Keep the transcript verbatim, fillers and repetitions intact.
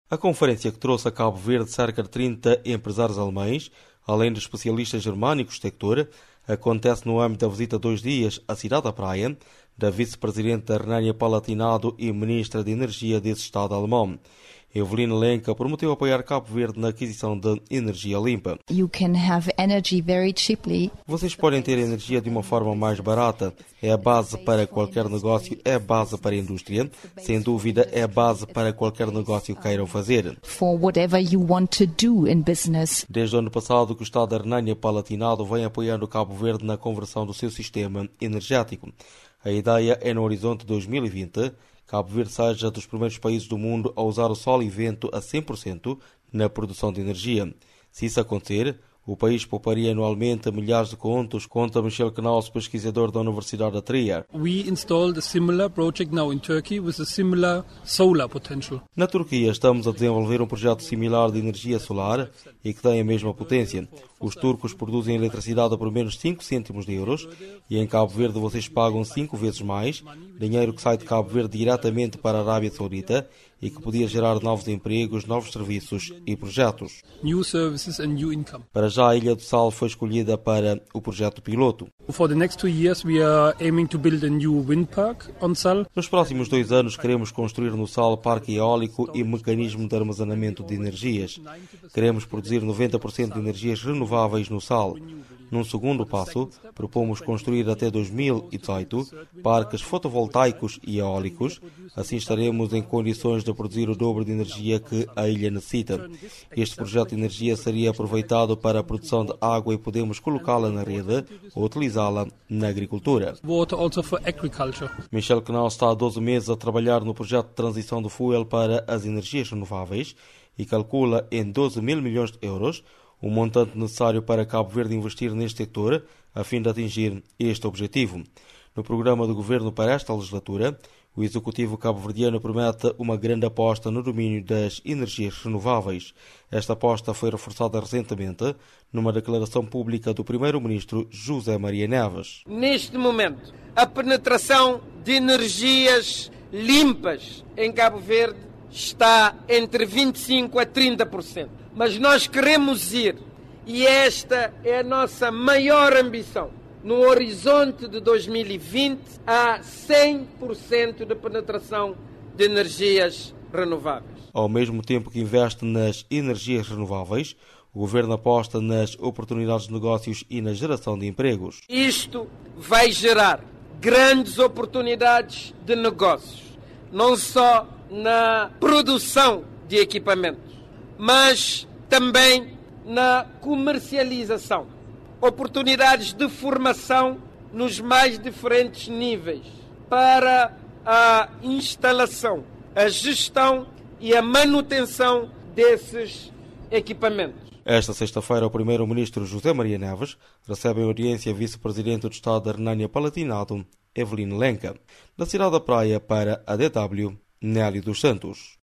A conferência, que trouxe a Cabo Verde cerca de trinta empresários alemães, além de especialistas germânicos do sector, acontece no âmbito da visita de dois dias à cidade da Praia, da vice-presidente da Renânia-Palatinado e ministra de Energia desse Estado alemão. Eveline Lenca prometeu apoiar Cabo Verde na aquisição de energia limpa. You can have energy very cheaply. Vocês podem ter energia de uma forma mais barata. É a base para qualquer negócio, é a base para a indústria. Sem dúvida, é a base para qualquer negócio que queiram fazer. For whatever you want to do in business. Desde o ano passado, que o Estado da Renânia-Palatinado vem apoiando Cabo Verde na conversão do seu sistema energético. A ideia é, no horizonte de dois mil e vinte, Cabo Verde seja dos primeiros países do mundo a usar o sol e vento a cem por cento na produção de energia. Se isso acontecer, o país pouparia anualmente milhares de contos, conta Michel Knaus, pesquisador da Universidade da Trier. We installed a similar project now in Turkey with a similar solar potential. Na Turquia estamos a desenvolver um projeto similar de energia solar e que tem a mesma potência. Os turcos produzem eletricidade por menos cinco cêntimos de euros e em Cabo Verde vocês pagam cinco vezes mais, dinheiro que sai de Cabo Verde diretamente para a Arábia Saudita e que podia gerar novos empregos, novos serviços e projetos. New services and new income. Para já, a Ilha do Sal foi escolhida para o projeto piloto. For the next two years we are aiming to build a new wind park on Sal. Nos próximos dois anos queremos construir no Sal parque eólico e mecanismo de armazenamento de energias. Queremos produzir noventa por cento de energias renováveis no Sal. Num segundo passo, propomos construir até dois mil e dezoito parques fotovoltaicos e eólicos. Assim estaremos em condições de produzir o dobro de energia que a ilha necessita. Este projeto de energia seria aproveitado para a produção de água e podemos colocá-la na rede ou utilizá-la na agricultura. Water also for agriculture. Michel Knaus está há doze meses a trabalhar no projeto de transição do fuel para as energias renováveis e calcula em doze mil milhões de euros o montante necessário para Cabo Verde investir neste setor a fim de atingir este objetivo. No programa de governo para esta legislatura, o executivo cabo-verdiano promete uma grande aposta no domínio das energias renováveis. Esta aposta foi reforçada recentemente numa declaração pública do primeiro-ministro José Maria Neves. Neste momento, a penetração de energias limpas em Cabo Verde está entre vinte e cinco por cento a trinta por cento. Mas nós queremos ir, e esta é a nossa maior ambição, no horizonte de dois mil e vinte, a cem por cento de penetração de energias renováveis. Ao mesmo tempo que investe nas energias renováveis, o governo aposta nas oportunidades de negócios e na geração de empregos. Isto vai gerar grandes oportunidades de negócios, não só na produção de equipamentos, mas também na comercialização. Oportunidades de formação nos mais diferentes níveis para a instalação, a gestão e a manutenção desses equipamentos. Esta sexta-feira, o primeiro-ministro José Maria Neves recebe em audiência a vice-presidente do Estado da Renânia-Palatinado, Eveline Lenca, da cidade da Praia para a D W, Nélio dos Santos.